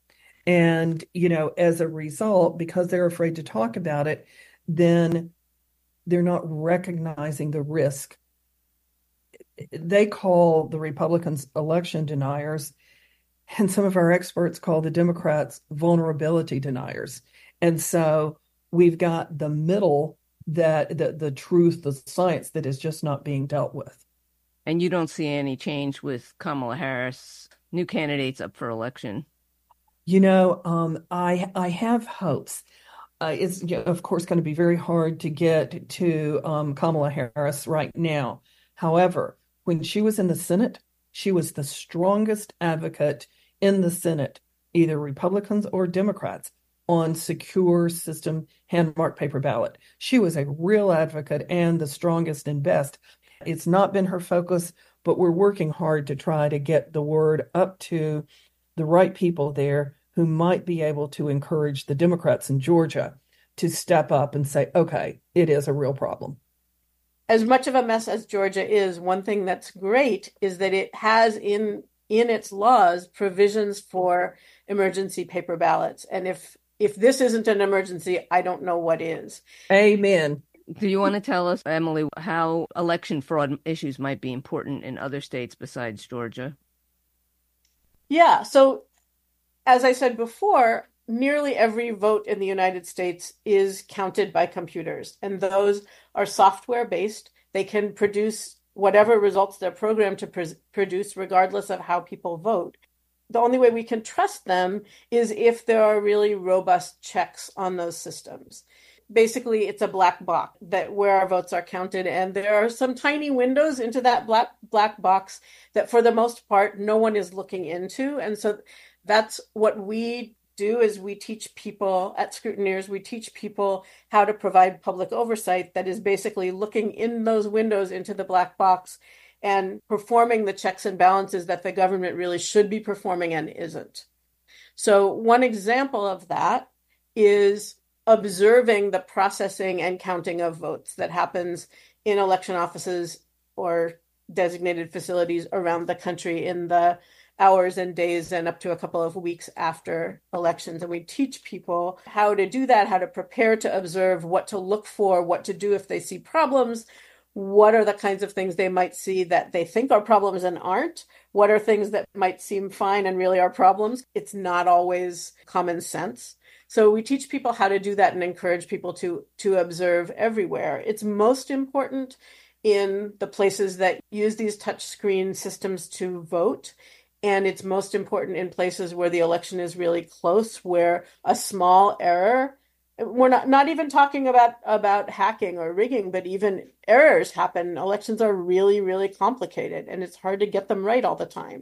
And, you know, as a result, because they're afraid to talk about it, then they're not recognizing the risk. They call the Republicans election deniers, and some of our experts call the Democrats vulnerability deniers. And so we've got the middle, that the, the truth, the science that is just not being dealt with. And you don't see any change with Kamala Harris, new candidates up for election? You know, um, I I have hopes. Uh, it's, you know, of course, going to be very hard to get to um, Kamala Harris right now. However, when she was in the Senate, she was the strongest advocate in the Senate, either Republicans or Democrats, on secure system hand-marked paper ballot. She was a real advocate and the strongest and best. It's not been her focus, but we're working hard to try to get the word up to the right people there who might be able to encourage the Democrats in Georgia to step up and say, okay, it is a real problem. As much of a mess as Georgia is, one thing that's great is that it has in in its laws provisions for emergency paper ballots. And if if this isn't an emergency, I don't know what is. Amen. Do you want to tell us, Emily, how election fraud issues might be important in other states besides Georgia? Yeah. So as I said before, nearly every vote in the United States is counted by computers, and those are software based. They can produce whatever results they're programmed to pr- produce, regardless of how people vote. The only way we can trust them is if there are really robust checks on those systems. Basically, it's a black box that where our votes are counted, and there are some tiny windows into that black black box that, for the most part, no one is looking into. And so that's what we do is we teach people at Scrutineers, we teach people how to provide public oversight that is basically looking in those windows into the black box and performing the checks and balances that the government really should be performing and isn't. So one example of that is observing the processing and counting of votes that happens in election offices or designated facilities around the country in the hours and days and up to a couple of weeks after elections. And we teach people how to do that, how to prepare to observe, what to look for, what to do if they see problems, what are the kinds of things they might see that they think are problems and aren't, what are things that might seem fine and really are problems. It's not always common sense. So we teach people how to do that and encourage people to, to observe everywhere. It's most important in the places that use these touchscreen systems to vote. And it's most important in places where the election is really close, where a small error we're not, not even talking about, about hacking or rigging, but even errors happen. Elections are really, really complicated, and it's hard to get them right all the time.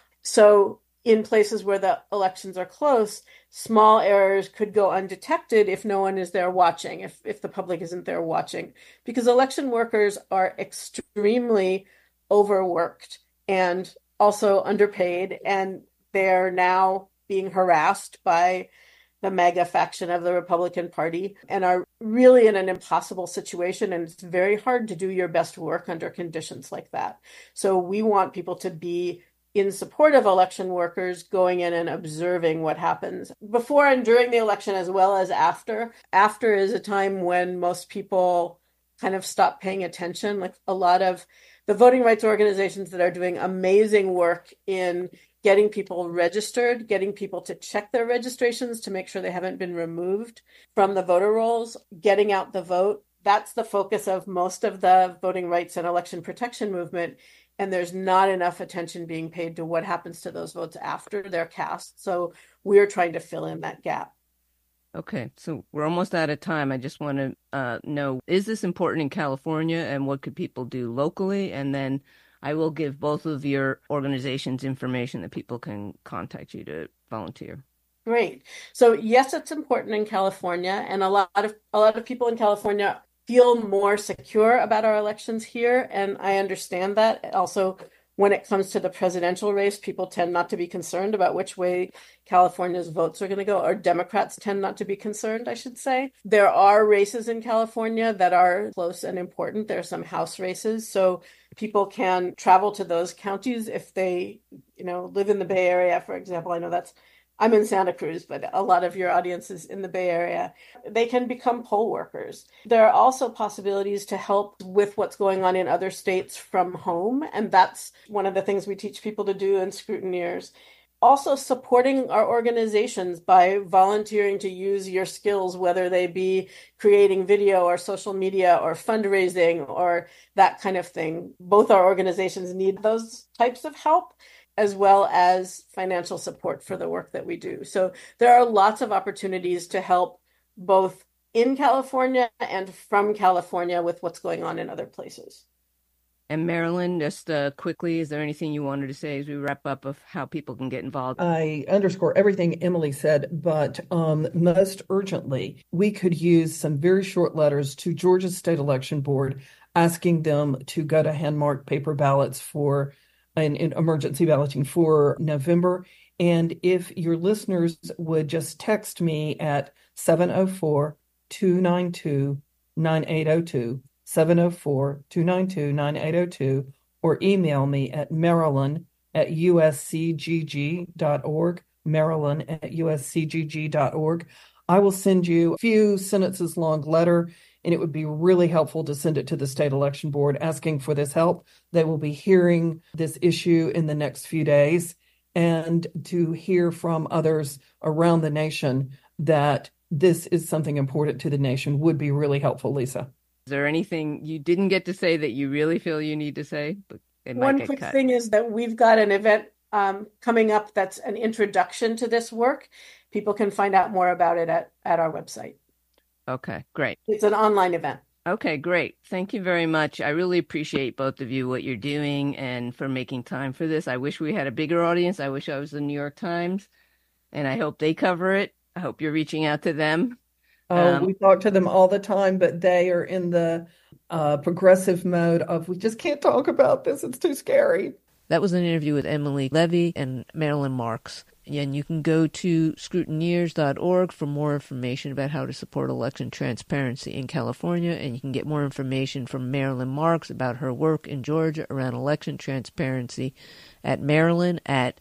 So in places where the elections are close, small errors could go undetected if no one is there watching, if, if the public isn't there watching, because election workers are extremely overworked and also underpaid, and they're now being harassed by the MAGA faction of the Republican Party and are really in an impossible situation. And it's very hard to do your best work under conditions like that. So we want people to be in support of election workers, going in and observing what happens before and during the election, as well as after. After is a time when most people kind of stop paying attention. Like a lot of the voting rights organizations that are doing amazing work in getting people registered, getting people to check their registrations to make sure they haven't been removed from the voter rolls, getting out the vote. That's the focus of most of the voting rights and election protection movement. And there's not enough attention being paid to what happens to those votes after they're cast. So we're trying to fill in that gap. Okay, so we're almost out of time. I just want to uh, know, is this important in California, and what could people do locally? And then I will give both of your organizations information that people can contact you to volunteer. Great. So yes, it's important in California, and a lot of a lot of people in California feel more secure about our elections here, and I understand that. Also, when it comes to the presidential race, people tend not to be concerned about which way California's votes are going to go, or Democrats tend not to be concerned, I should say. There are races in California that are close and important. There are some House races, so people can travel to those counties if they, you know, live in the Bay Area, for example. I know that's I'm in Santa Cruz, but a lot of your audience is in the Bay Area. They can become poll workers. There are also possibilities to help with what's going on in other states from home. And that's one of the things we teach people to do in Scrutineers. Also supporting our organizations by volunteering to use your skills, whether they be creating video or social media or fundraising or that kind of thing. Both our organizations need those types of help, as well as financial support for the work that we do. So there are lots of opportunities to help both in California and from California with what's going on in other places. And Marilyn, just uh, quickly, is there anything you wanted to say as we wrap up of how people can get involved? I underscore everything Emily said, but um, most urgently, we could use some very short letters to Georgia's State Election Board asking them to go to hand-marked paper ballots for In, in emergency balloting for November. And if your listeners would just text me at seven oh four, two nine two, nine eight oh two, seven oh four, two nine two, nine eight oh two, or email me at Marilyn at U S C G G dot org, Marilyn at U S C G G dot org. I will send you a few sentences long letter, and it would be really helpful to send it to the State Election Board asking for this help. They will be hearing this issue in the next few days, and to hear from others around the nation that this is something important to the nation would be really helpful, Lisa. Is there anything you didn't get to say that you really feel you need to say? But it might One get quick cut. thing is that we've got an event um, coming up that's an introduction to this work. People can find out more about it at, at our website. Okay, great. It's an online event. Okay, great. Thank you very much. I really appreciate both of you, what you're doing, and for making time for this. I wish we had a bigger audience. I wish I was the New York Times, and I hope they cover it. I hope you're reaching out to them. Oh, Um, we talk to them all the time, but they are in the uh, progressive mode of, we just can't talk about this. It's too scary. That was an interview with Emily Levy and Marilyn Marks. And you can go to scrutineers dot org for more information about how to support election transparency in California. And you can get more information from Marilyn Marks about her work in Georgia around election transparency at Marilyn at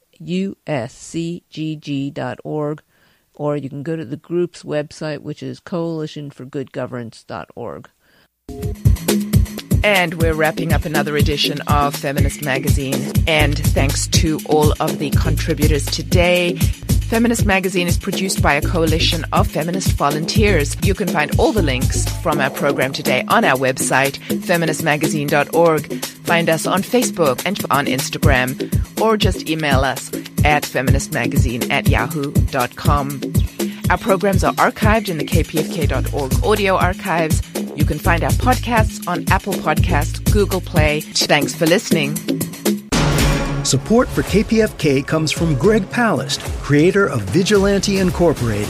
U S C G G dot org. Or you can go to the group's website, which is coalition for good governance dot org. And we're wrapping up another edition of Feminist Magazine. And thanks to all of the contributors today. Feminist Magazine is produced by a coalition of feminist volunteers. You can find all the links from our program today on our website, feminist magazine dot org. Find us on Facebook and on Instagram, or just email us at feministmagazine at yahoo dot com. Our programs are archived in the k p f k dot org audio archives. You can find our podcasts on Apple Podcasts, Google Play. Thanks for listening. Support for K P F K comes from Greg Palast, creator of Vigilante Incorporated.